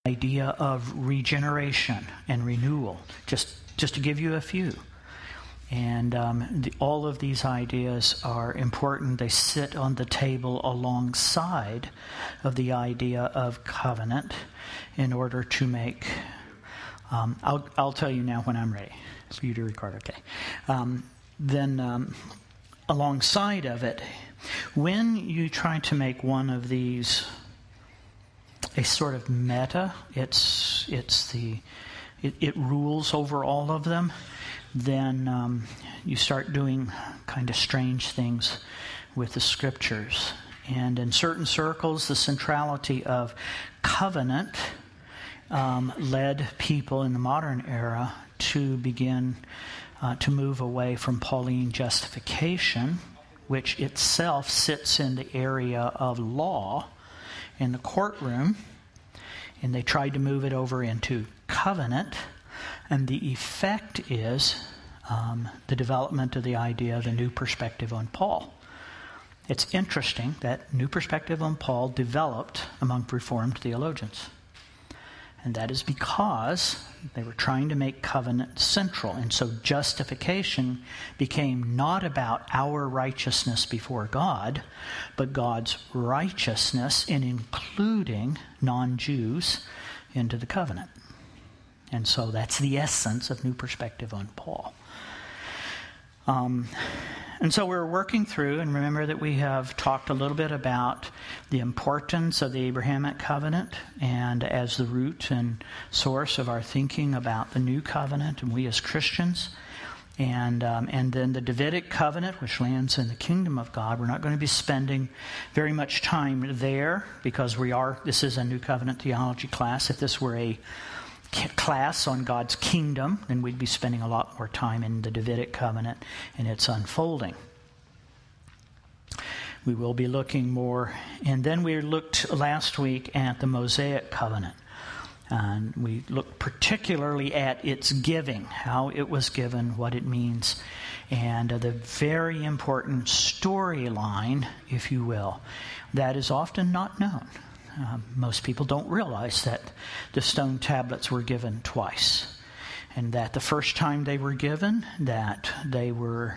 idea of regeneration and renewal, just to give you a few. And all of these ideas are important. They sit on the table alongside of the idea of covenant in order to make... I'll tell you now when I'm ready for you to record, okay? Then alongside of it, when you try to make one of these a sort of meta, it rules over all of them, then you start doing kind of strange things with the scriptures. And in certain circles, the centrality of covenant led people in the modern era to begin to move away from Pauline justification, which itself sits in the area of law in the courtroom, and they tried to move it over into covenant, and the effect is the development of the idea of the new perspective on Paul. It's interesting that new perspective on Paul developed among Reformed theologians. And that is because they were trying to make covenant central. And so justification became not about our righteousness before God, but God's righteousness in including non-Jews into the covenant. And so that's the essence of new perspective on Paul. And so we're working through, and remember that we have talked a little bit about the importance of the Abrahamic covenant and as the root and source of our thinking about the new covenant and we as Christians. And then the Davidic covenant, which lands in the kingdom of God. We're not going to be spending very much time there because this is a new covenant theology class. If this were a class on God's kingdom, then we'd be spending a lot more time in the Davidic covenant and its unfolding. We will be looking more, and then we looked last week at the Mosaic covenant, and we looked particularly at its giving, how it was given, what it means, and the very important storyline, if you will, that is often not known. Most people don't realize that the stone tablets were given twice, and that the first time they were given, that the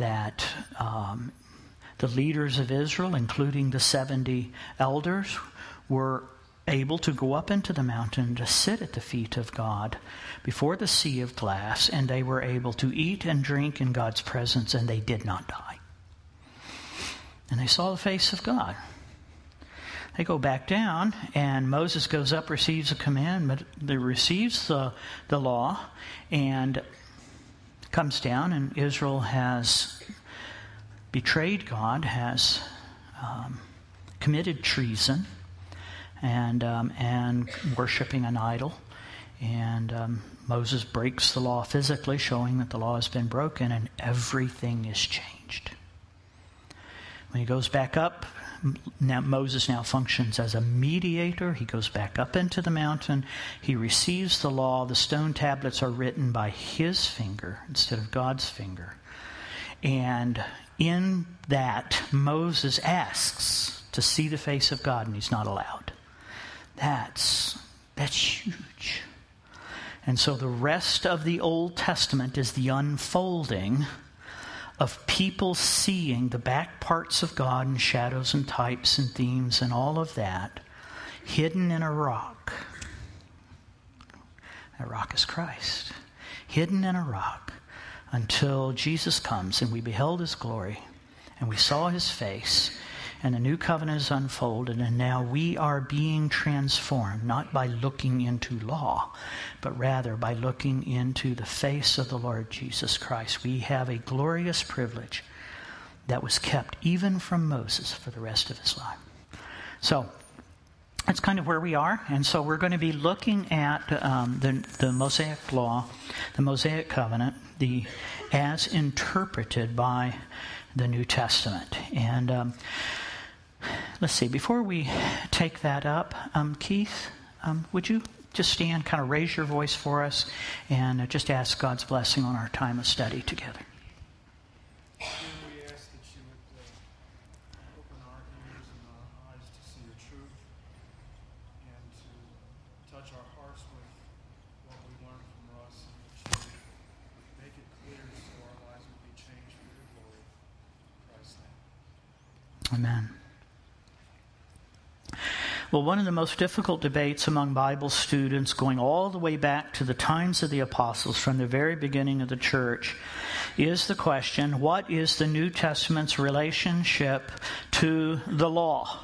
leaders of Israel, including the 70 elders, were able to go up into the mountain to sit at the feet of God before the sea of glass, and they were able to eat and drink in God's presence, and they did not die. And they saw the face of God. They go back down, and Moses goes up, receives a commandment, receives the law, and comes down, and Israel has betrayed God, has committed treason, and worshiping an idol. And Moses breaks the law physically, showing that the law has been broken, and everything is changed. When he goes back up, Moses now functions as a mediator. He goes back up into the mountain. He receives the law. The stone tablets are written by his finger instead of God's finger. And in that, Moses asks to see the face of God, and he's not allowed. That's huge. And so the rest of the Old Testament is the unfolding of people seeing the back parts of God and shadows and types and themes and all of that hidden in a rock. That rock is Christ. Hidden in a rock until Jesus comes and we beheld his glory and we saw his face and the new covenant is unfolded, and now we are being transformed, not by looking into law, but rather by looking into the face of the Lord Jesus Christ. We have a glorious privilege that was kept even from Moses for the rest of his life. So that's kind of where we are, and so we're going to be looking at the Mosaic law, the Mosaic covenant, as interpreted by the New Testament. And let's see, before we take that up, Keith, would you just stand, kind of raise your voice for us, and just ask God's blessing on our time of study together. We ask that you would open our ears and our eyes to see your truth and to touch Amen. Well, one of the most difficult debates among Bible students going all the way back to the times of the apostles, from the very beginning of the church, is the question, what is the New Testament's relationship to the law?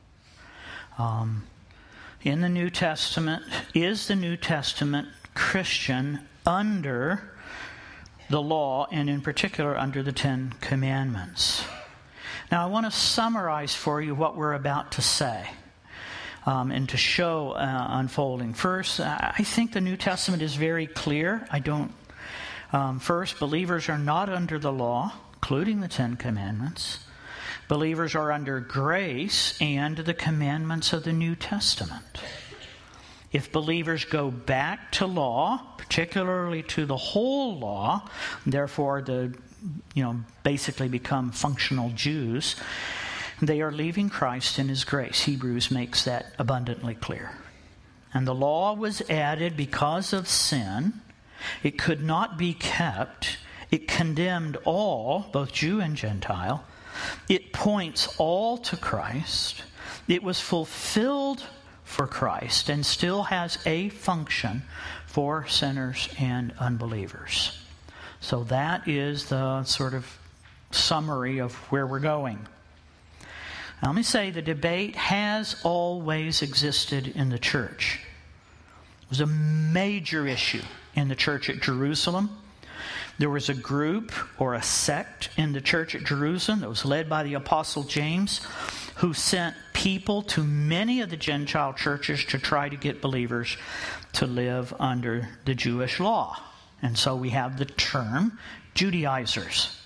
In the New Testament, is the New Testament Christian under the law, and in particular under the Ten Commandments? Now, I want to summarize for you what we're about to say. And to show unfolding. First, I think the New Testament is very clear. First, believers are not under the law, including the Ten Commandments. Believers are under grace and the commandments of the New Testament. If believers go back to law, particularly to the whole law, therefore basically become functional Jews, they are leaving Christ and His grace. Hebrews makes that abundantly clear. And the law was added because of sin. It could not be kept. It condemned all, both Jew and Gentile. It points all to Christ. It was fulfilled for Christ and still has a function for sinners and unbelievers. So that is the sort of summary of where we're going. Now, let me say the debate has always existed in the church. It was a major issue in the church at Jerusalem. There was a group or a sect in the church at Jerusalem that was led by the Apostle James, who sent people to many of the Gentile churches to try to get believers to live under the Jewish law. And so we have the term Judaizers.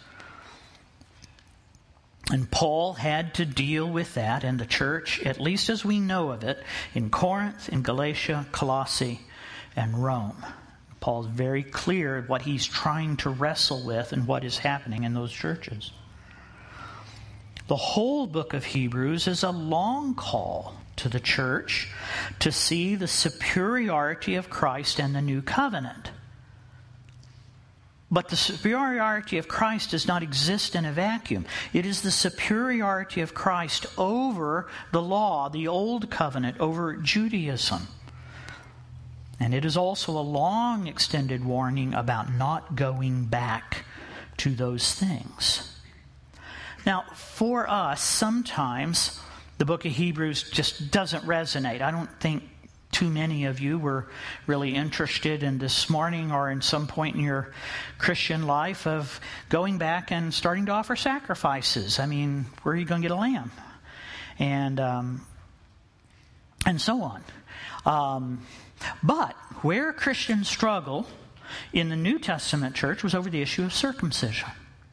And Paul had to deal with that in the church, at least as we know of it, in Corinth, in Galatia, Colossae, and Rome. Paul's very clear what he's trying to wrestle with and what is happening in those churches. The whole book of Hebrews is a long call to the church to see the superiority of Christ and the new covenant. But the superiority of Christ does not exist in a vacuum. It is the superiority of Christ over the law, the old covenant, over Judaism. And it is also a long extended warning about not going back to those things. Now, for us, sometimes the book of Hebrews just doesn't resonate. I don't think too many of you were really interested in this morning or in some point in your Christian life of going back and starting to offer sacrifices. I mean, where are you going to get a lamb? And so on. But where Christians struggle in the New Testament church was over the issue of circumcision.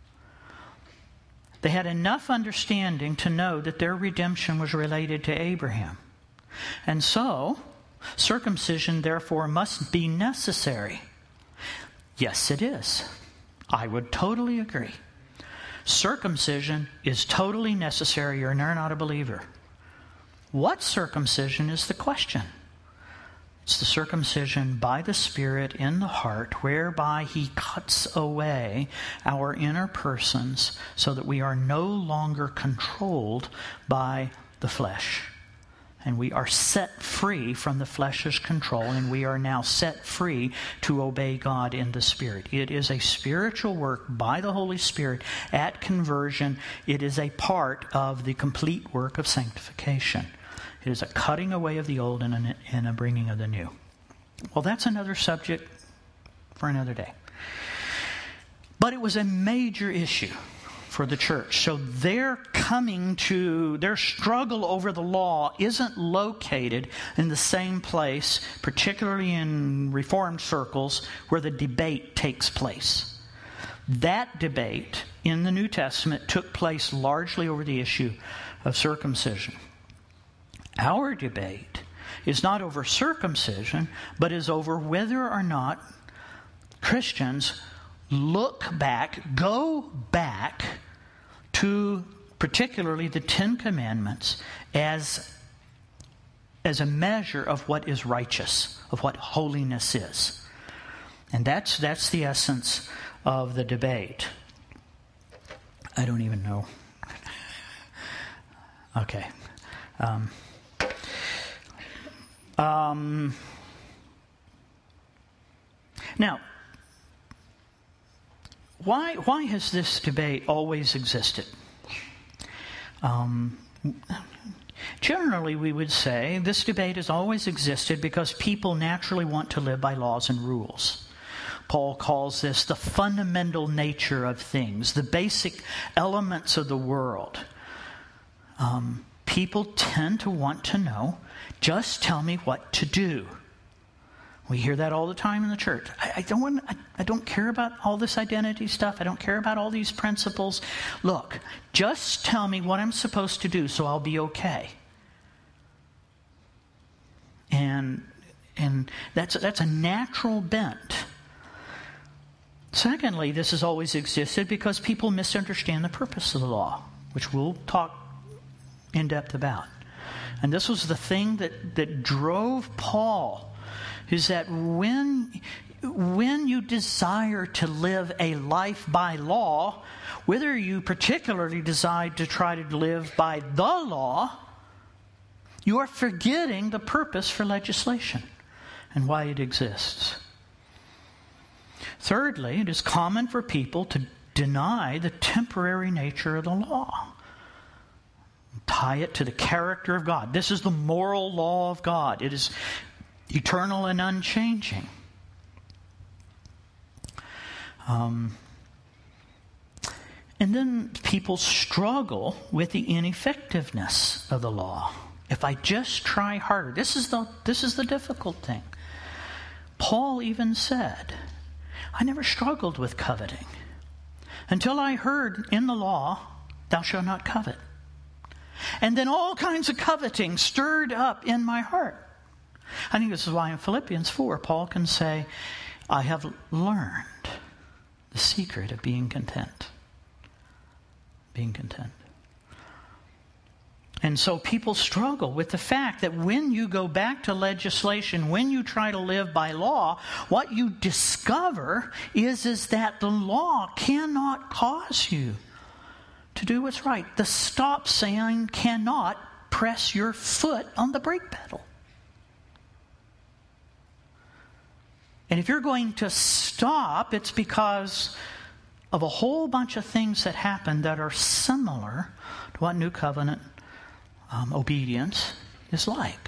They had enough understanding to know that their redemption was related to Abraham. And so, circumcision, therefore, must be necessary. Yes, it is. I would totally agree. Circumcision is totally necessary or you're not a believer. What circumcision is the question? It's the circumcision by the Spirit in the heart, whereby He cuts away our inner persons so that we are no longer controlled by the flesh. And we are set free from the flesh's control, and we are now set free to obey God in the Spirit. It is a spiritual work by the Holy Spirit at conversion. It is a part of the complete work of sanctification. It is a cutting away of the old and a bringing of the new. Well, that's another subject for another day. But it was a major issue for the church. So their struggle over the law isn't located in the same place, particularly in Reformed circles, where the debate takes place. That debate in the New Testament took place largely over the issue of circumcision. Our debate is not over circumcision, but is over whether or not Christians go back to particularly the Ten Commandments as a measure of what is righteous, of what holiness is. And that's the essence of the debate. I don't even know Okay. Now, why has this debate always existed? Generally, we would say this debate has always existed because people naturally want to live by laws and rules. Paul calls this the fundamental nature of things, the basic elements of the world. People tend to want to know, just tell me what to do. We hear that all the time in the church. I don't care about all this identity stuff. I don't care about all these principles. Look, just tell me what I'm supposed to do so I'll be okay. And that's a natural bent. Secondly, this has always existed because people misunderstand the purpose of the law, which we'll talk in depth about. And this was the thing that drove Paul, is that when you desire to live a life by law, whether you particularly decide to try to live by the law, you are forgetting the purpose for legislation and why it exists. Thirdly, it is common for people to deny the temporary nature of the law. Tie it to the character of God. This is the moral law of God. It is eternal and unchanging. And then people struggle with the ineffectiveness of the law. If I just try harder, this is the difficult thing. Paul even said, I never struggled with coveting until I heard in the law, thou shalt not covet. And then all kinds of coveting stirred up in my heart. I think this is why in Philippians 4, Paul can say, I have learned the secret of being content. Being content. And so people struggle with the fact that when you go back to legislation, when you try to live by law, what you discover is that the law cannot cause you to do what's right. The stop sign cannot press your foot on the brake pedal. And if you're going to stop, it's because of a whole bunch of things that happen that are similar to what New Covenant obedience is like.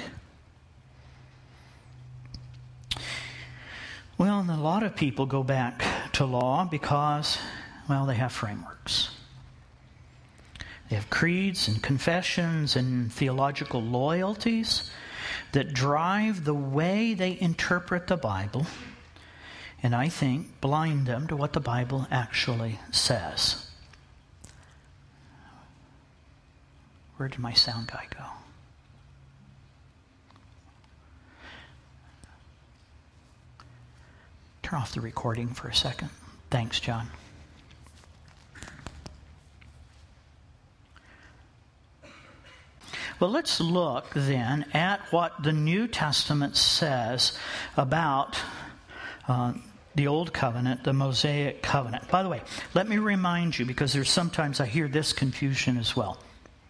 Well, and a lot of people go back to law because, well, they have frameworks. They have creeds and confessions and theological loyalties that drive the way they interpret the Bible, and I think blind them to what the Bible actually says. Where did my sound guy go? Turn off the recording for a second. Thanks, John. Well, let's look then at what the New Testament says about the Old Covenant, the Mosaic Covenant. By the way, let me remind you, because there's sometimes I hear this confusion as well.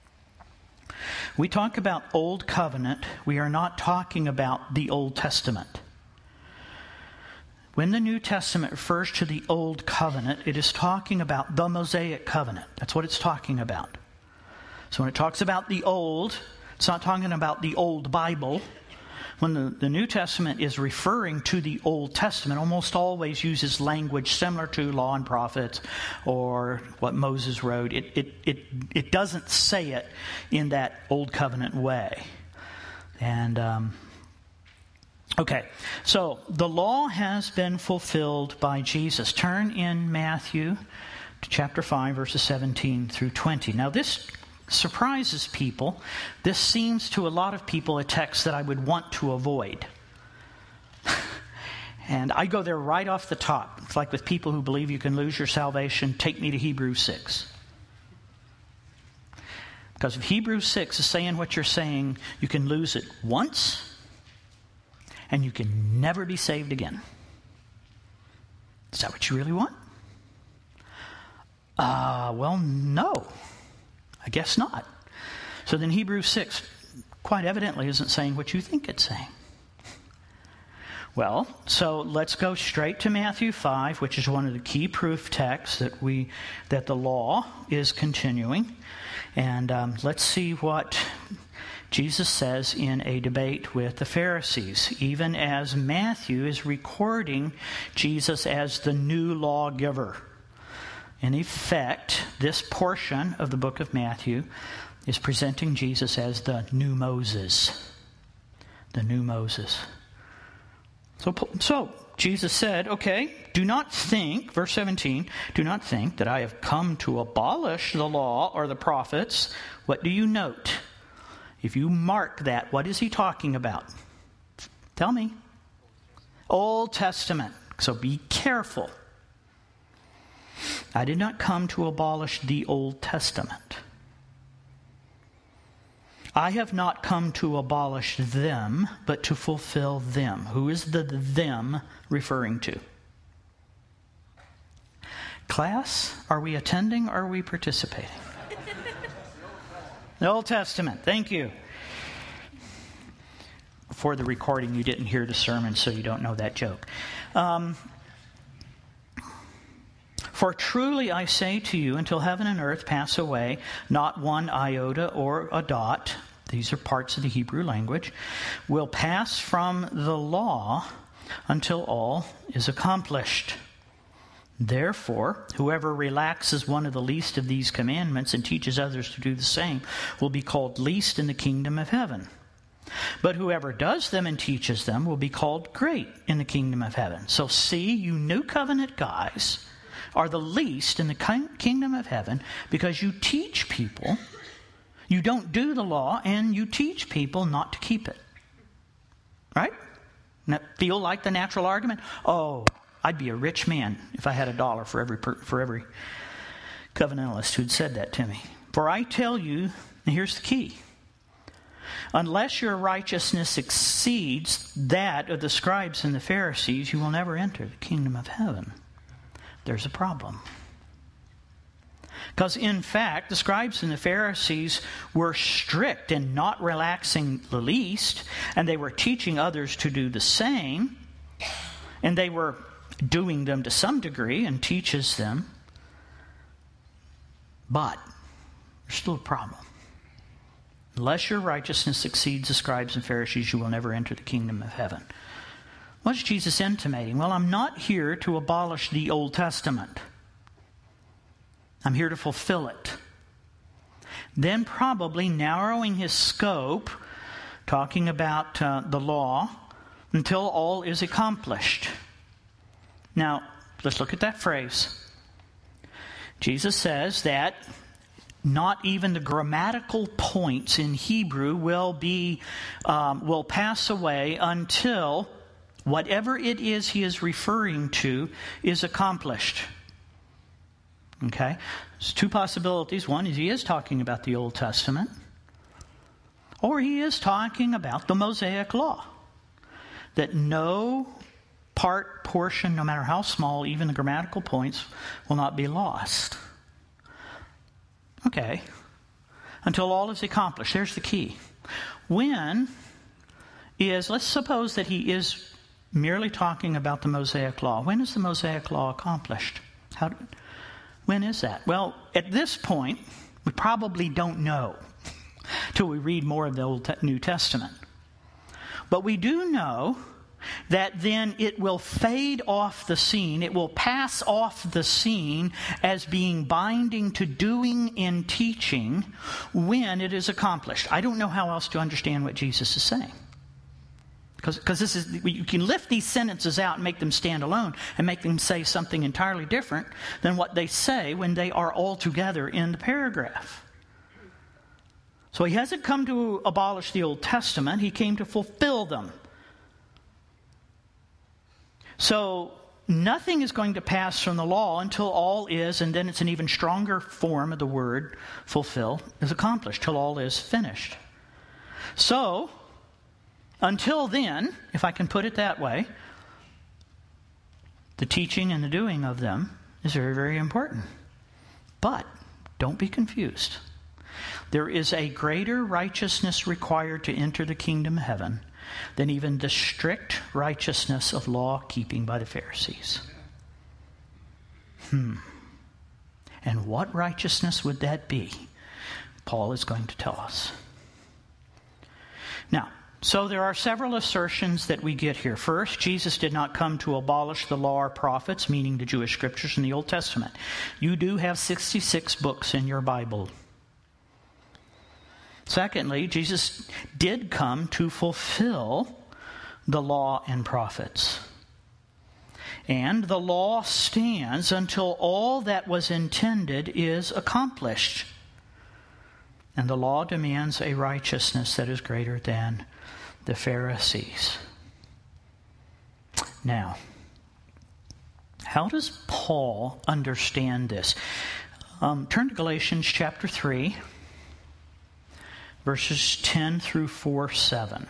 We talk about Old Covenant, we are not talking about the Old Testament. When the New Testament refers to the Old Covenant, it is talking about the Mosaic Covenant. That's what it's talking about. So when it talks about the Old, it's not talking about the Old Bible. When the New Testament is referring to the Old Testament, almost always uses language similar to Law and Prophets or what Moses wrote. It doesn't say it in that Old Covenant way. And okay, so the law has been fulfilled by Jesus. Turn in Matthew to chapter 5, verses 17 through 20. Now this surprises people. This seems to a lot of people a text that I would want to avoid. And I go there right off the top. It's like with people who believe you can lose your salvation, take me to Hebrews 6. Because if Hebrews 6 is saying what you're saying, you can lose it once, and you can never be saved again. Is that what you really want? Well, no. I guess not. So then Hebrews 6 quite evidently isn't saying what you think it's saying. Well, so let's go straight to Matthew 5, which is one of the key proof texts that the law is continuing. And let's see what Jesus says in a debate with the Pharisees, even as Matthew is recording Jesus as the new lawgiver. In effect, this portion of the book of Matthew is presenting Jesus as the new Moses. The new Moses. So Jesus said, okay, do not think, verse 17, do not think that I have come to abolish the law or the prophets. What do you note? If you mark that, what is he talking about? Tell me. Old Testament. So be careful. I did not come to abolish the Old Testament. I have not come to abolish them, but to fulfill them. Who is the them referring to? Class, are we attending or are we participating? The Old Testament. Thank you. For the recording, you didn't hear the sermon, so you don't know that joke. For truly I say to you, until heaven and earth pass away, not one iota or a dot, these are parts of the Hebrew language, will pass from the law until all is accomplished. Therefore, whoever relaxes one of the least of these commandments and teaches others to do the same will be called least in the kingdom of heaven. But whoever does them and teaches them will be called great in the kingdom of heaven. So see, you new covenant guys are the least in the kingdom of heaven because you teach people, you don't do the law, and you teach people not to keep it. Right? Doesn't that feel like the natural argument? Oh, I'd be a rich man if I had $1 for every covenantalist who'd said that to me. For I tell you, and here's the key, unless your righteousness exceeds that of the scribes and the Pharisees, you will never enter the kingdom of heaven. There's a problem. Because in fact, the scribes and the Pharisees were strict in not relaxing the least, and they were teaching others to do the same, and they were doing them to some degree and teaches them. But there's still a problem. Unless your righteousness exceeds the scribes and Pharisees, you will never enter the kingdom of heaven. What's Jesus intimating? Well, I'm not here to abolish the Old Testament. I'm here to fulfill it. Then probably narrowing his scope, talking about the law, until all is accomplished. Now, let's look at that phrase. Jesus says that not even the grammatical points in Hebrew will pass away until whatever it is he is referring to is accomplished. Okay? There's two possibilities. One is he is talking about the Old Testament, or he is talking about the Mosaic Law. That no portion, no matter how small, even the grammatical points, will not be lost. Okay. Until all is accomplished. There's the key. Let's suppose that he is merely talking about the Mosaic Law. When is the Mosaic Law accomplished? When is that? Well, at this point, we probably don't know till we read more of the New Testament. But we do know that then it will fade off the scene. It will pass off the scene as being binding to doing and teaching when it is accomplished. I don't know how else to understand what Jesus is saying. Because this is, you can lift these sentences out and make them stand alone and make them say something entirely different than what they say when they are all together in the paragraph. So he hasn't come to abolish the Old Testament. He came to fulfill them. So nothing is going to pass from the law until all is, and then it's an even stronger form of the word fulfill, is accomplished, till all is finished. So, until then, if I can put it that way, the teaching and the doing of them is very, very important. But don't be confused. There is a greater righteousness required to enter the kingdom of heaven than even the strict righteousness of law keeping by the Pharisees. And what righteousness would that be? Paul is going to tell us. Now, so there are several assertions that we get here. First, Jesus did not come to abolish the law or prophets, meaning the Jewish scriptures in the Old Testament. You do have 66 books in your Bible. Secondly, Jesus did come to fulfill the law and prophets. And the law stands until all that was intended is accomplished. And the law demands a righteousness that is greater than the Pharisees. Now, how does Paul understand this? Turn to Galatians chapter 3, verses 10 through 4:7.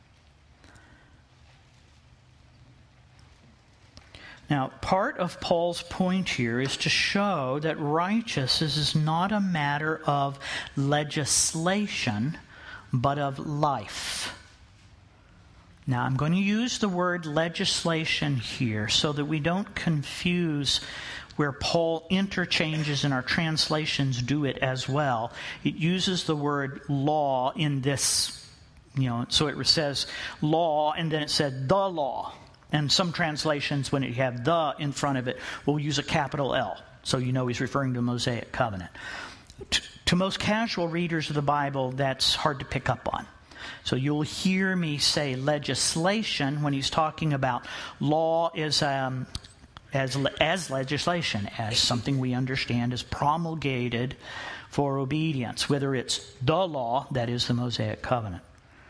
Now, part of Paul's point here is to show that righteousness is not a matter of legislation, but of life. Now, I'm going to use the word legislation here so that we don't confuse where Paul interchanges and our translations do it as well. It uses the word law in this, so it says law and then it said the law. And some translations, when you have the in front of it, will use a capital L. So you know he's referring to the Mosaic covenant. To most casual readers of the Bible, that's hard to pick up on. So you'll hear me say legislation when he's talking about law as legislation, as something we understand is promulgated for obedience, whether it's the law, that is the Mosaic covenant.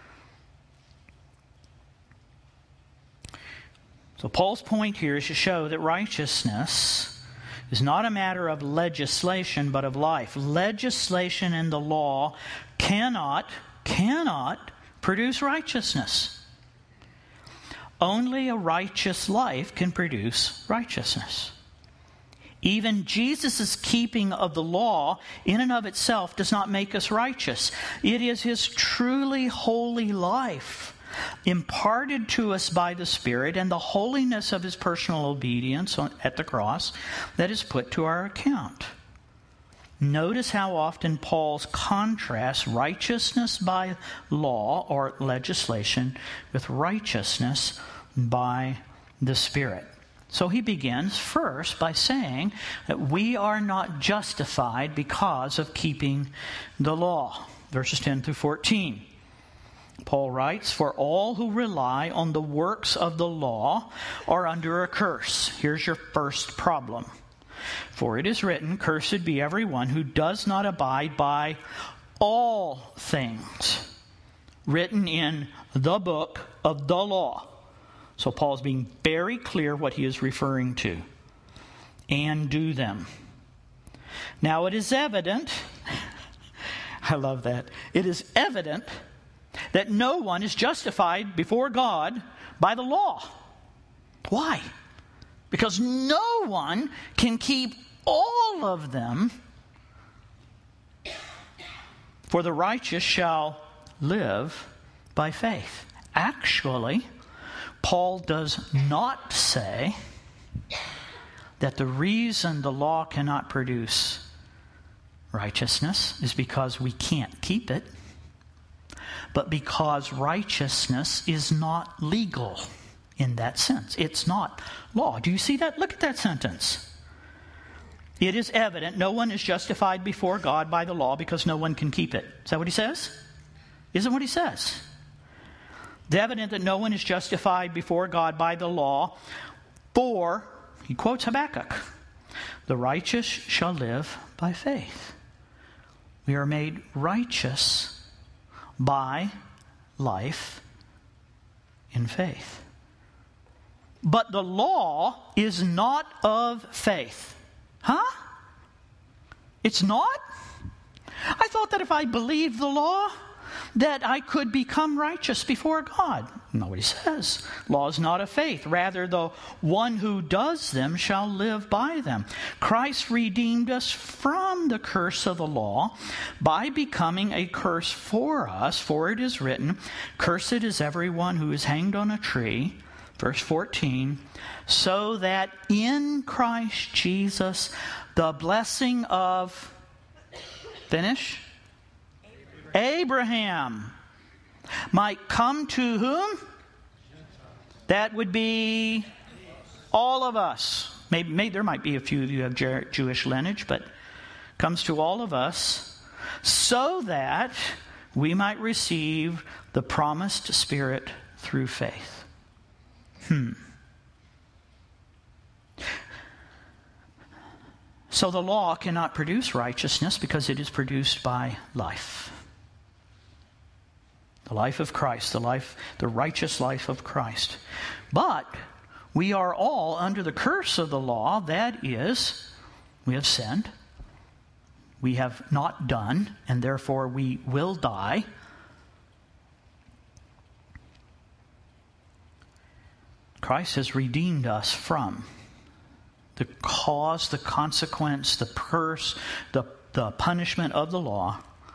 So Paul's point here is to show that righteousness is not a matter of legislation, but of life. Legislation and the law cannot produce righteousness. Only a righteous life can produce righteousness. Even Jesus' keeping of the law in and of itself does not make us righteous. It is his truly holy life, imparted to us by the Spirit, and the holiness of his personal obedience at the cross that is put to our account. Notice how often Paul contrasts righteousness by law or legislation with righteousness by the Spirit. So he begins first by saying that we are not justified because of keeping the law. Verses 10 through 14. Paul writes, "For all who rely on the works of the law are under a curse." Here's your first problem. "For it is written, cursed be everyone who does not abide by all things written in the book of the law." So Paul's being very clear what he is referring to. "And do them. Now it is evident," I love that, "it is evident that no one is justified before God by the law." Why? Because no one can keep all of them. "For the righteous shall live by faith." Actually, Paul does not say that the reason the law cannot produce righteousness is because we can't keep it, but because righteousness is not legal in that sense. It's not law. Do you see that? Look at that sentence. "It is evident no one is justified before God by the law because no one can keep it." Is that what he says? Isn't what he says? "It's evident that no one is justified before God by the law, for," he quotes Habakkuk, "the righteous shall live by faith." We are made righteous by life in faith. But the law is not of faith. Huh? It's not? I thought that if I believed the law, that I could become righteous before God? Nobody says. Law is not of faith. Rather, the one who does them shall live by them. Christ redeemed us from the curse of the law by becoming a curse for us. For it is written, "Cursed is everyone who is hanged on a tree." Verse 14. So that in Christ Jesus the blessing of, finish? Abraham might come to whom? That would be all of us. Maybe there might be a few of you who have Jewish lineage, but comes to all of us, so that we might receive the promised Spirit through faith. So the law cannot produce righteousness because it is produced by life. The life of Christ, the righteous life of Christ. But we are all under the curse of the law. That is, we have sinned. We have not done, and therefore we will die. Christ has redeemed us from the cause, the consequence, the curse, the punishment of the law.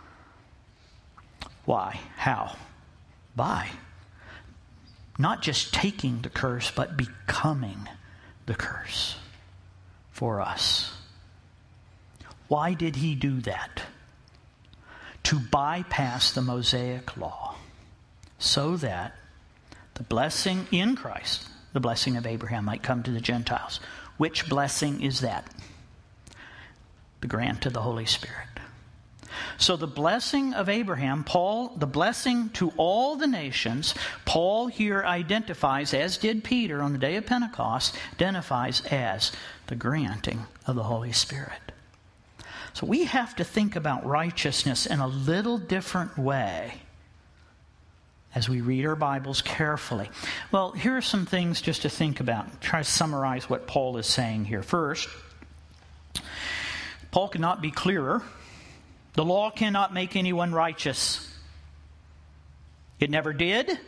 Why? How? By not just taking the curse, but becoming the curse for us. Why did he do that? To bypass the Mosaic law, so that the blessing in Christ, the blessing of Abraham, might come to the Gentiles. Which blessing is that? The grant of the Holy Spirit. So the blessing of Abraham, the blessing to all the nations, Paul here identifies, as did Peter on the day of Pentecost, identifies as the granting of the Holy Spirit. So we have to think about righteousness in a little different way as we read our Bibles carefully. Well, here are some things just to think about. Try to summarize what Paul is saying here. First, Paul cannot be clearer. The law cannot make anyone righteous. It never did,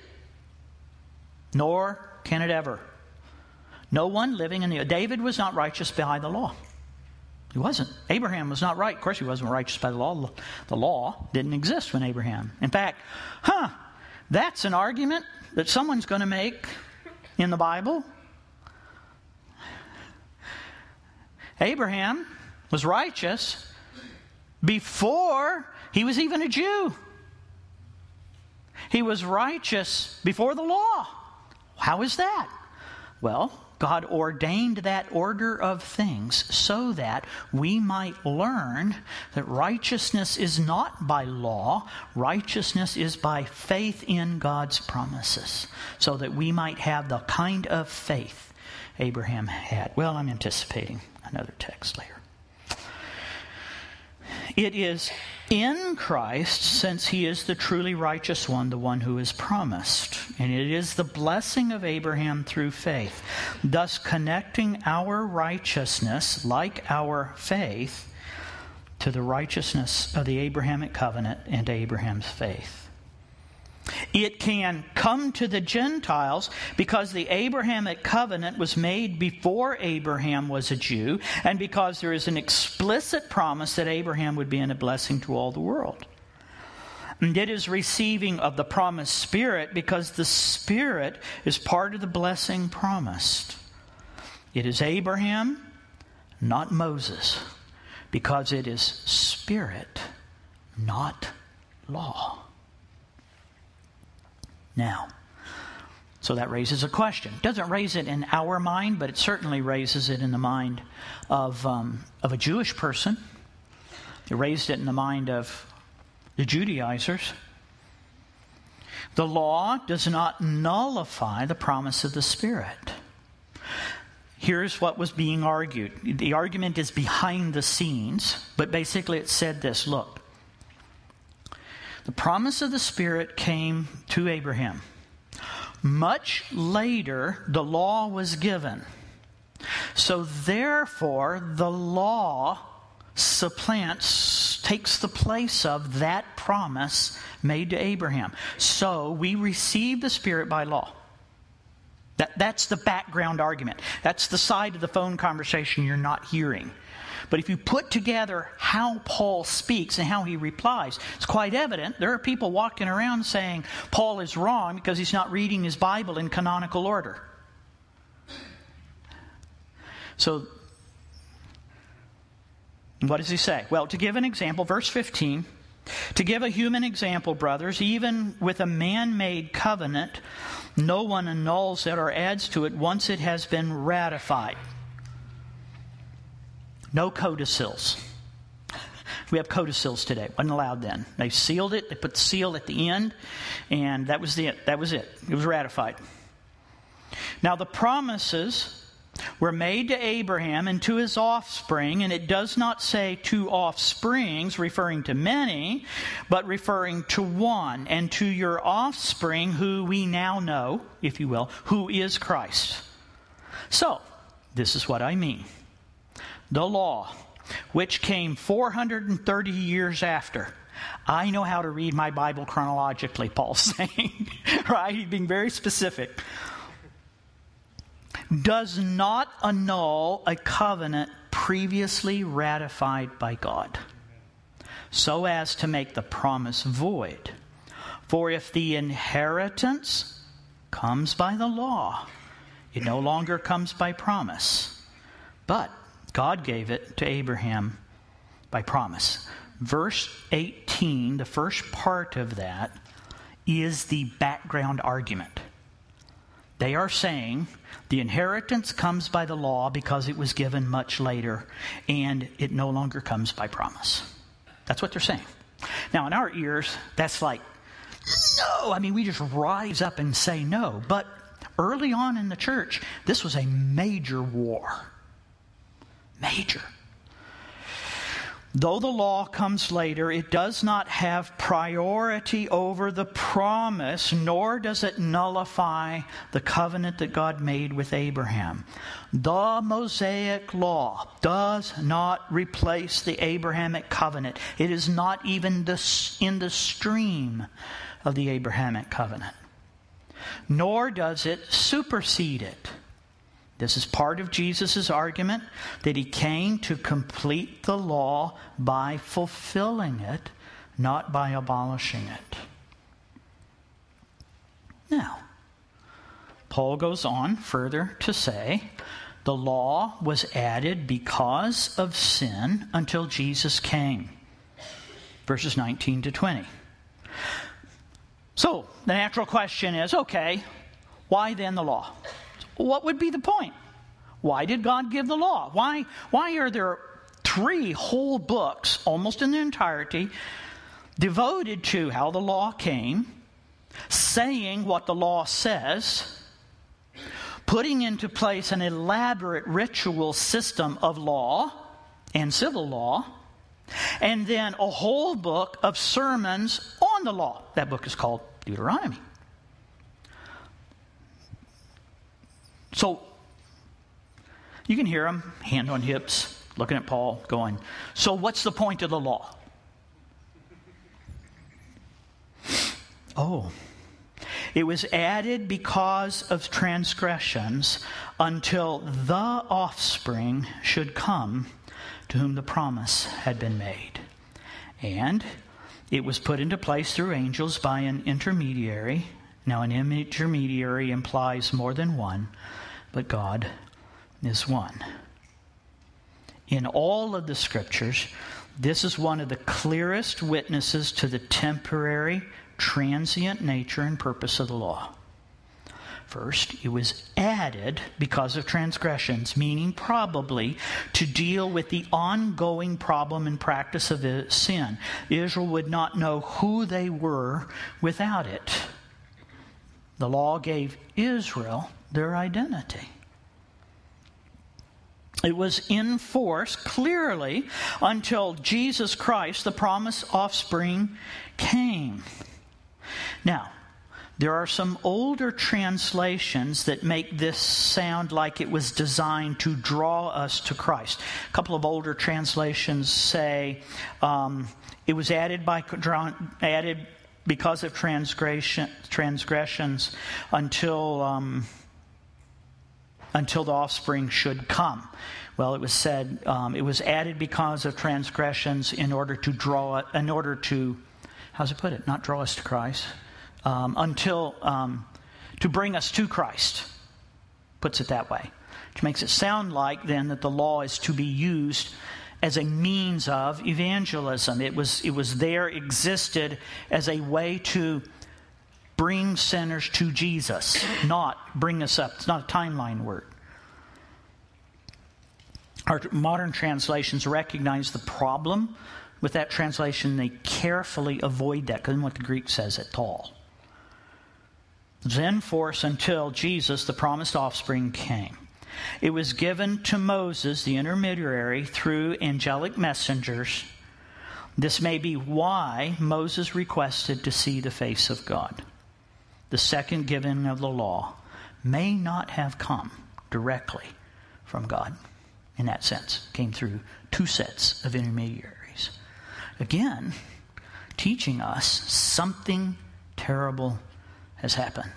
nor can it ever. No one living in David was not righteous by the law. He wasn't. Abraham was not right. Of course, he wasn't righteous by the law. The law didn't exist when Abraham. In fact, that's an argument that someone's going to make in the Bible. Abraham was righteous before he was even a Jew. He was righteous before the law. How is that? Well, God ordained that order of things so that we might learn that righteousness is not by law. Righteousness is by faith in God's promises, so that we might have the kind of faith Abraham had. Well, I'm anticipating another text later. It is in Christ, since he is the truly righteous one, the one who is promised. And it is the blessing of Abraham through faith, thus connecting our righteousness, like our faith, to the righteousness of the Abrahamic covenant and Abraham's faith. It can come to the Gentiles because the Abrahamic covenant was made before Abraham was a Jew, and because there is an explicit promise that Abraham would be a blessing to all the world. And it is receiving of the promised Spirit because the Spirit is part of the blessing promised. It is Abraham, not Moses, because it is Spirit, not law. Now, so that raises a question. It doesn't raise it in our mind, but it certainly raises it in the mind of a Jewish person. It raised it in the mind of the Judaizers. The law does not nullify the promise of the Spirit. Here's what was being argued. The argument is behind the scenes, but basically it said this. Look, the promise of the Spirit came to Abraham. Much later, the law was given. So therefore, the law supplants, takes the place of that promise made to Abraham. So we receive the Spirit by law. That's the background argument. That's the side of the phone conversation you're not hearing. But if you put together how Paul speaks and how he replies, it's quite evident there are people walking around saying Paul is wrong because he's not reading his Bible in canonical order. So, what does he say? Well, to give an example, verse 15, to give a human example, brothers, even with a man-made covenant, no one annuls it or adds to it once it has been ratified. No codicils. We have codicils today. Wasn't allowed then. They sealed it. They put the seal at the end, and that was it. That was it. It was ratified. Now the promises were made to Abraham and to his offspring, and it does not say two offsprings, referring to many, but referring to one, and to your offspring, who we now know, if you will, who is Christ. So, this is what I mean. The law, which came 430 years after. I know how to read my Bible chronologically, Paul's saying. Right? He's being very specific. Does not annul a covenant previously ratified by God, so as to make the promise void. For if the inheritance comes by the law, it no longer comes by promise. But God gave it to Abraham by promise. Verse 18, the first part of that, is the background argument. They are saying the inheritance comes by the law because it was given much later, and it no longer comes by promise. That's what they're saying. Now, in our ears, that's like, no. I mean, we just rise up and say no. But early on in the church, this was a major war. Major. Though the law comes later, it does not have priority over the promise, nor does it nullify the covenant that God made with Abraham. The Mosaic law does not replace the Abrahamic covenant. It is not even in the stream of the Abrahamic covenant. Nor does it supersede it. This is part of Jesus' argument that he came to complete the law by fulfilling it, not by abolishing it. Now, Paul goes on further to say, the law was added because of sin until Jesus came. Verses 19 to 20. So, the natural question is, okay, why then the law? What would be the point? Why did God give the law? Why are there 3 whole books, almost in their entirety, devoted to how the law came, saying what the law says, putting into place an elaborate ritual system of law and civil law, and then a whole book of sermons on the law? That book is called Deuteronomy. So, you can hear them, hand on hips, looking at Paul, going, so what's the point of the law? Oh, it was added because of transgressions until the offspring should come to whom the promise had been made. And it was put into place through angels by an intermediary. Now, an intermediary implies more than one, but God is one. In all of the Scriptures, this is one of the clearest witnesses to the temporary, transient nature and purpose of the law. First, it was added because of transgressions, meaning probably to deal with the ongoing problem and practice of sin. Israel would not know who they were without it. The law gave Israel their identity. It was in force clearly until Jesus Christ, the promised offspring, came. Now, There are some older translations that make this sound like it was designed to draw us to Christ. A couple of older translations say it was added because of transgressions until the offspring should come. Well, it was said it was added because of transgressions in order to, how's it put it? Not draw us to Christ. To bring us to Christ. Puts it that way. Which makes it sound like then that the law is to be used as a means of evangelism. It existed as a way to bring sinners to Jesus, not bring us up. It's not a timeline word. Our modern translations recognize the problem with that translation. They carefully avoid that, because what the Greek says at all. Then force until Jesus, the promised offspring, came. It was given to Moses, the intermediary, through angelic messengers. This may be why Moses requested to see the face of God. The second giving of the law may not have come directly from God. In that sense, came through two sets of intermediaries. Again, teaching us something terrible has happened.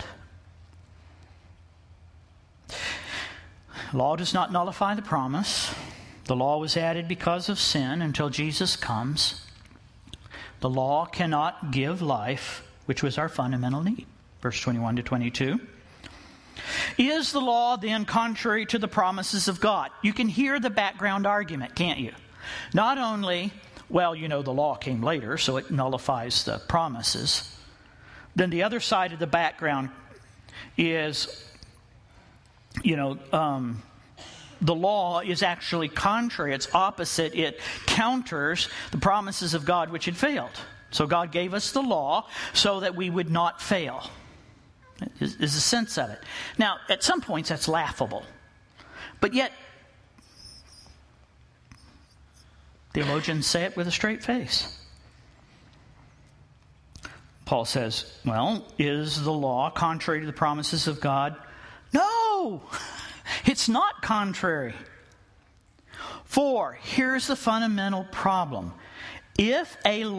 Law does not nullify the promise. The law was added because of sin until Jesus comes. The law cannot give life, which was our fundamental need. Verse 21 to 22. Is the law then contrary to the promises of God? You can hear the background argument, can't you? Not only, well, the law came later, so it nullifies the promises. Then the other side of the background is, the law is actually contrary. It's opposite. It counters the promises of God, which had failed. So God gave us the law so that we would not fail. Is a sense of it. Now, at some points that's laughable. But yet, theologians say it with a straight face. Paul says, well, is the law contrary to the promises of God? No! It's not contrary. For, here's the fundamental problem. If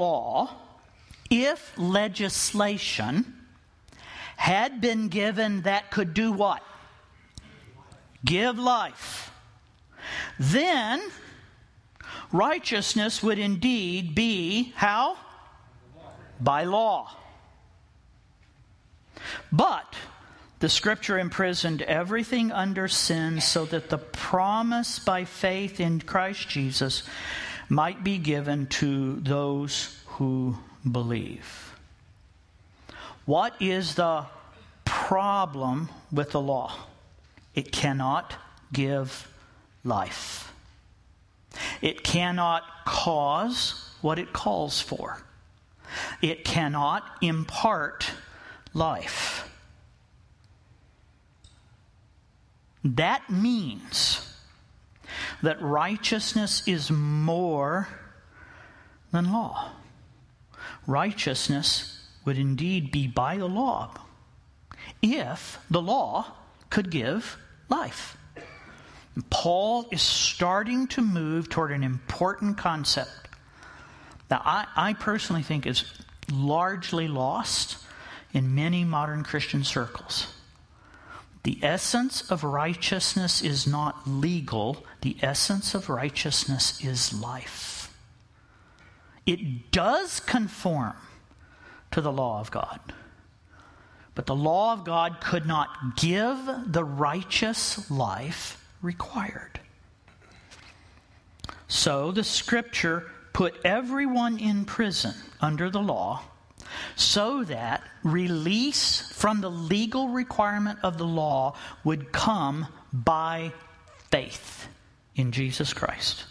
legislation had been given that could do what? Give life. Then righteousness would indeed be how? By law. But the Scripture imprisoned everything under sin so that the promise by faith in Christ Jesus might be given to those who believe. What is the problem with the law? It cannot give life. It cannot cause what it calls for. It cannot impart life. That means that righteousness is more than law. Righteousness would indeed be by the law if the law could give life. Paul is starting to move toward an important concept that I personally think is largely lost in many modern Christian circles. The essence of righteousness is not legal. The essence of righteousness is life. It does conform to the law of God. But the law of God could not give the righteous life required. So the Scripture put everyone in prison under the law so that release from the legal requirement of the law would come by faith in Jesus Christ.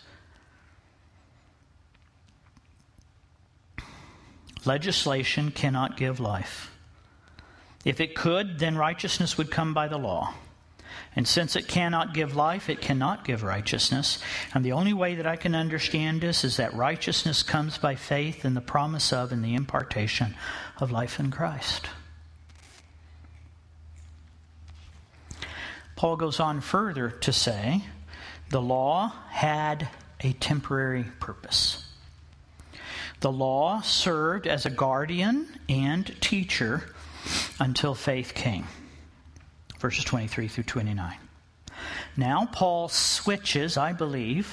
Legislation cannot give life. If it could, then righteousness would come by the law. And since it cannot give life, it cannot give righteousness. And the only way that I can understand this is that righteousness comes by faith in the promise of and the impartation of life in Christ. Paul goes on further to say the law had a temporary purpose. The law served as a guardian and teacher until faith came. Verses 23 through 29. Now Paul switches, I believe,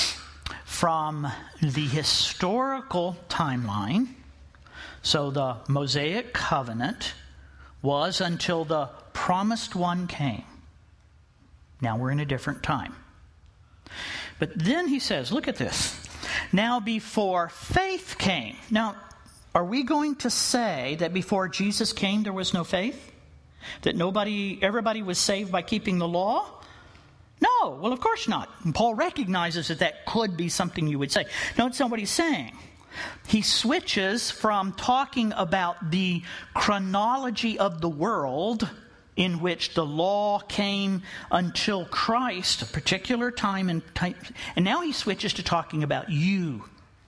from the historical timeline. So the Mosaic covenant was until the promised one came. Now we're in a different time. But then he says, look at this. Now before faith came. Now, are we going to say that before Jesus came there was no faith? That everybody was saved by keeping the law? No, well, of course not. And Paul recognizes that could be something you would say. No, it's not what he's saying. He switches from talking about the chronology of the world in which the law came until Christ, a particular time and now he switches to talking about you.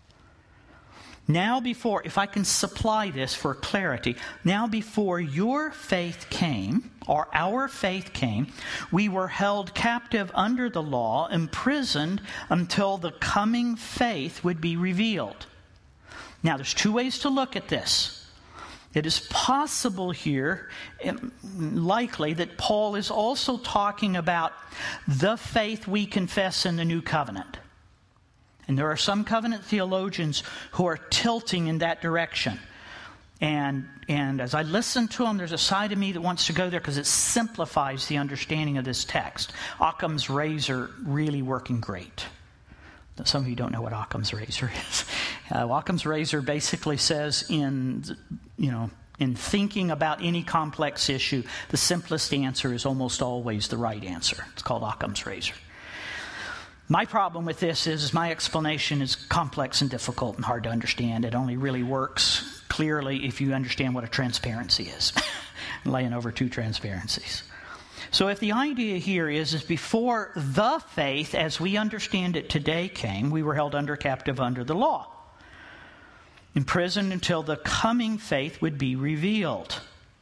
Now before, if I can supply this for clarity, now before your faith came, or our faith came, we were held captive under the law, imprisoned until the coming faith would be revealed. Now there's two ways to look at this. It is possible here, likely, that Paul is also talking about the faith we confess in the new covenant. And there are some covenant theologians who are tilting in that direction. And as I listen to them, there's a side of me that wants to go there because it simplifies the understanding of this text. Occam's razor really working great. Some of you don't know what Occam's razor is. Occam's razor basically says in thinking about any complex issue, the simplest answer is almost always the right answer. It's called Occam's razor. My problem with this is my explanation is complex and difficult and hard to understand. It only really works clearly if you understand what a transparency is. Laying over two transparencies. So if the idea here is before the faith as we understand it today came, we were held captive under the law. Imprisoned until the coming faith would be revealed.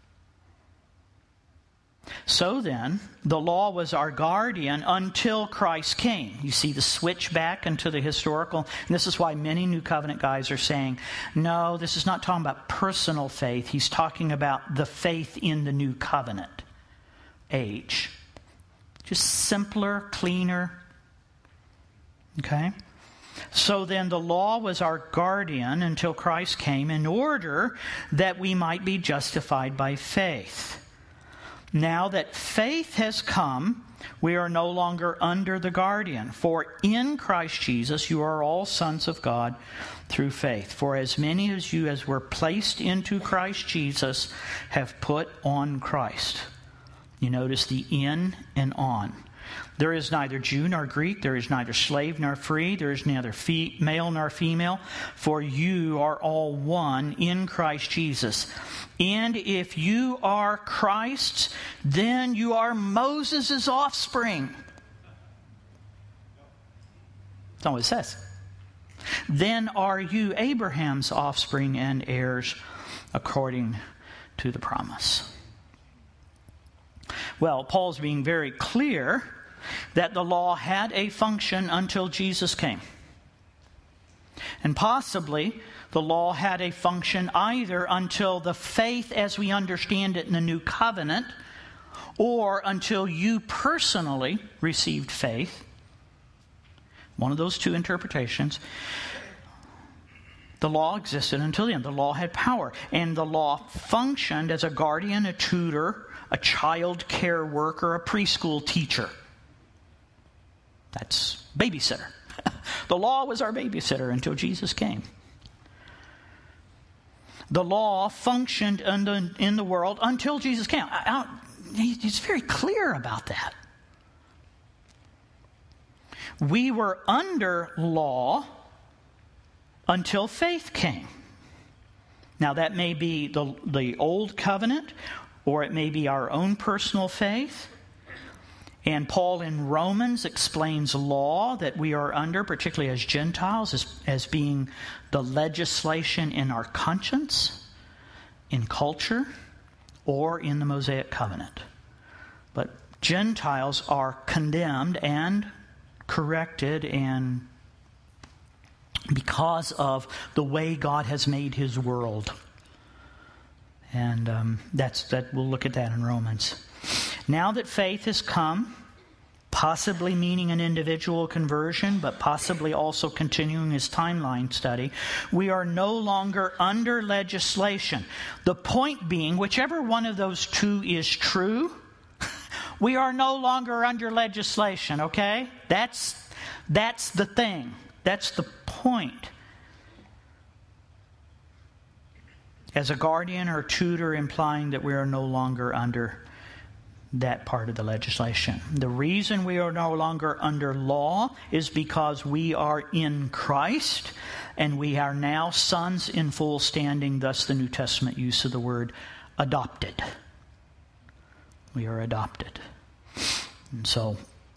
So then, the law was our guardian until Christ came. You see the switch back into the historical. And this is why many New Covenant guys are saying, no, this is not talking about personal faith. He's talking about the faith in the New Covenant age. Just simpler, cleaner. Okay? So then the law was our guardian until Christ came in order that we might be justified by faith. Now that faith has come, we are no longer under the guardian. For in Christ Jesus you are all sons of God through faith. For as many of you as were placed into Christ Jesus have put on Christ. You notice the in and on. There is neither Jew nor Greek. There is neither slave nor free. There is neither male nor female. For you are all one in Christ Jesus. And if you are Christ's, then you are Moses' offspring. That's all it says. Then are you Abraham's offspring and heirs according to the promise. Well, Paul's being very clear that the law had a function until Jesus came. And possibly the law had a function either until the faith as we understand it in the new covenant, or until you personally received faith. One of those two interpretations. The law existed until the end. The law had power. And the law functioned as a guardian, a tutor, a child care worker, a preschool teacher. That's babysitter. The law was our babysitter until Jesus came. The law functioned in the world until Jesus came. He's very clear about that. We were under law until faith came. Now that may be the old covenant, or it may be our own personal faith. And Paul in Romans explains law that we are under, particularly as Gentiles, as being the legislation in our conscience, in culture, or in the Mosaic covenant. But Gentiles are condemned and corrected, and because of the way God has made His world. And we'll look at that in Romans. Now that faith has come, possibly meaning an individual conversion, but possibly also continuing his timeline study, we are no longer under legislation. The point being, whichever one of those two is true, we are no longer under legislation, okay? That's the thing. That's the point. As a guardian or tutor, implying that we are no longer under that part of the legislation. The reason we are no longer under law is because we are in Christ, and we are now sons in full standing, thus the New Testament use of the word adopted. We are adopted. And so,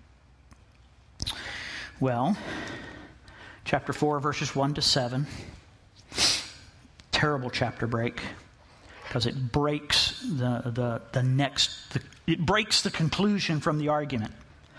well, chapter 4, verses 1 to 7. Terrible chapter break, because it breaks it breaks the conclusion from the argument.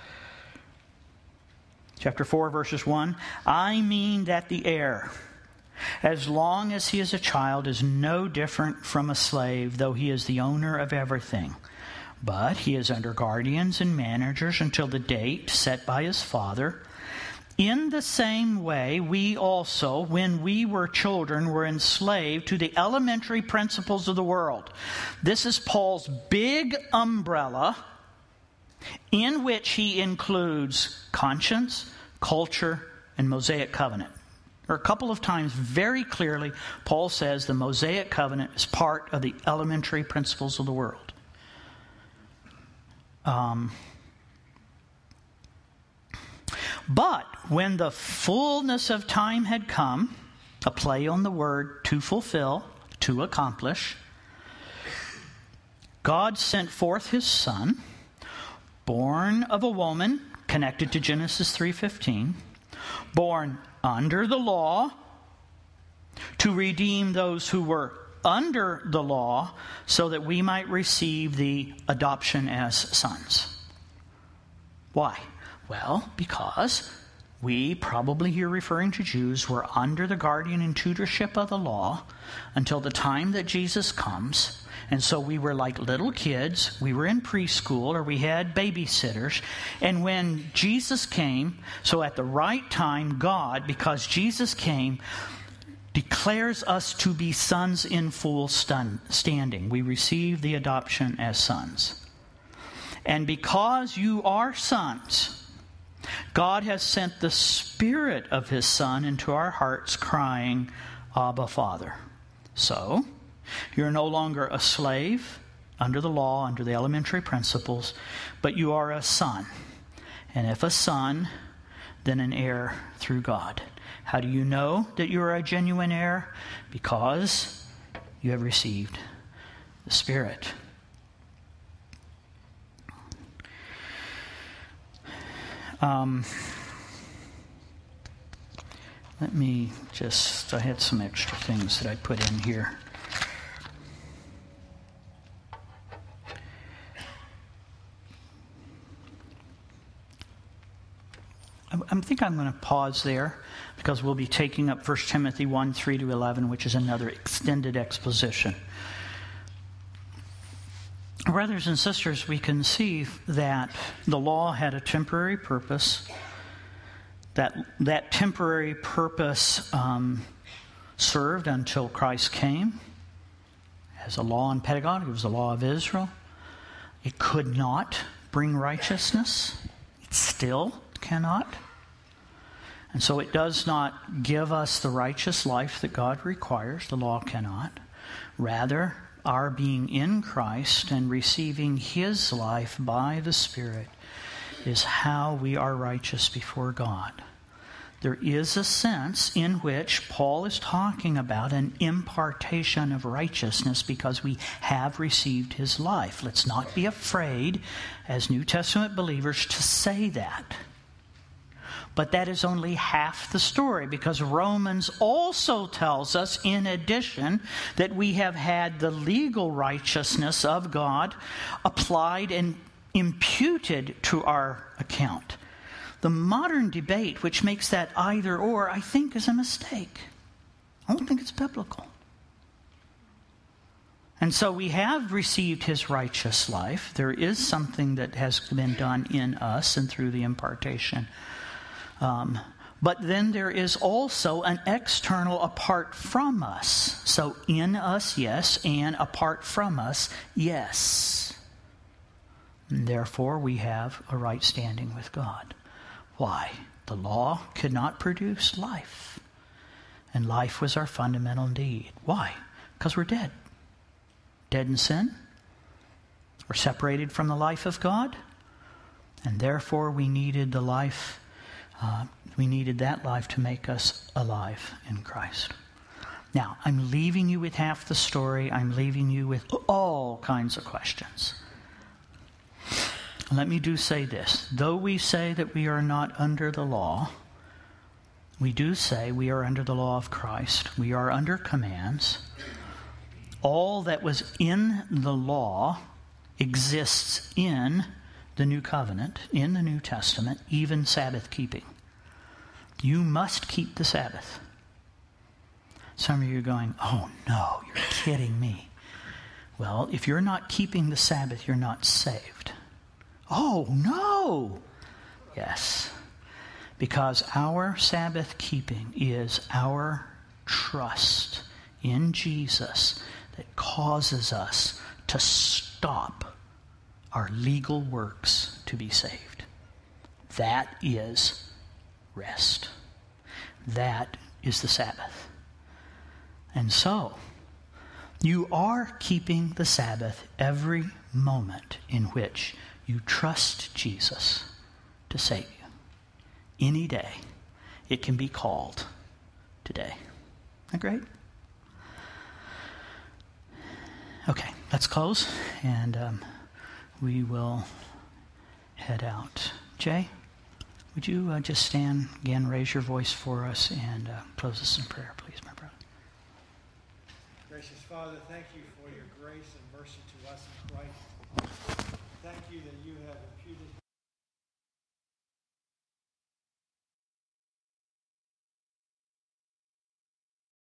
Chapter 4, verses 1. I mean that the heir, as long as he is a child, is no different from a slave, though he is the owner of everything. But he is under guardians and managers until the date set by his father. In the same way, we also, when we were children, were enslaved to the elementary principles of the world. This is Paul's big umbrella, in which he includes conscience, culture, and Mosaic covenant. Or a couple of times, very clearly, Paul says the Mosaic covenant is part of the elementary principles of the world. But when the fullness of time had come, a play on the word to fulfill, to accomplish, God sent forth His Son, born of a woman, connected to Genesis 3:15, born under the law, to redeem those who were under the law, so that we might receive the adoption as sons. Why? Well, because we, probably here referring to Jews, were under the guardian and tutorship of the law until the time that Jesus comes. And so we were like little kids. We were in preschool, or we had babysitters. And when Jesus came, so at the right time, God, because Jesus came, declares us to be sons in full standing. We receive the adoption as sons. And because you are sons, God has sent the Spirit of His Son into our hearts, crying, Abba, Father. So, you're no longer a slave under the law, under the elementary principles, but you are a son. And if a son, then an heir through God. How do you know that you are a genuine heir? Because you have received the Spirit. Let me just, I had some extra things that I put in here. I think I'm going to pause there, because we'll be taking up 1 Timothy 1, 3 to 11, which is another extended exposition. Brothers and sisters, we can see that the law had a temporary purpose. That temporary purpose served until Christ came. As a law and pedagogy, it was the law of Israel. It could not bring righteousness. It still cannot. And so it does not give us the righteous life that God requires. The law cannot. Rather, our being in Christ and receiving His life by the Spirit is how we are righteous before God. There is a sense in which Paul is talking about an impartation of righteousness because we have received His life. Let's not be afraid as New Testament believers to say that. But that is only half the story, because Romans also tells us, in addition, that we have had the legal righteousness of God applied and imputed to our account. The modern debate, which makes that either or, I think is a mistake. I don't think it's biblical. And so we have received his righteous life. There is something that has been done in us and through the impartation. But then there is also an external apart from us. So in us, yes, and apart from us, yes. And therefore, we have a right standing with God. Why? The law could not produce life. And life was our fundamental need. Why? Because we're dead. Dead in sin. We're separated from the life of God. And therefore, we needed the life. We needed that life to make us alive in Christ. Now, I'm leaving you with half the story. I'm leaving you with all kinds of questions. Let me do say this. Though we say that we are not under the law, we do say we are under the law of Christ. We are under commands. All that was in the law exists in the New Covenant, in the New Testament, even Sabbath keeping. You must keep the Sabbath. Some of you are going, oh no, you're kidding me. Well, if you're not keeping the Sabbath, you're not saved. Oh no! Yes. Because our Sabbath keeping is our trust in Jesus that causes us to stop our legal works to be saved. That is rest. That is the Sabbath. And so, you are keeping the Sabbath every moment in which you trust Jesus to save you. Any day, it can be called today. Isn't that great? Okay, let's close, and we will head out. Jay, would you just stand again, raise your voice for us, and close us in prayer, please, my brother. Gracious Father, thank you for your grace and mercy to us in Christ. Thank you that you have imputed